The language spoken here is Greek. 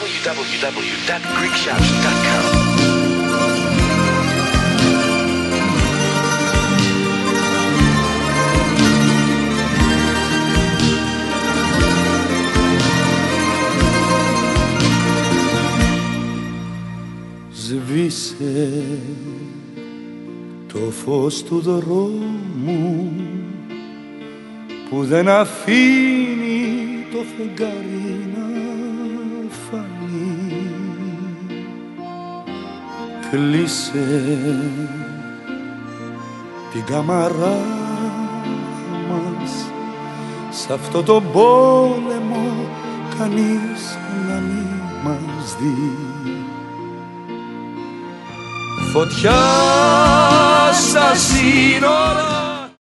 www.greekshouts.com. Σβήσε το φως του δρόμου που δεν αφήνει το φεγγάρι να φανεί. Κλείσε την καμαρά μας, σ' αυτό το πόλεμο κανείς να μην μας δει. Φωτιά στα σύνορα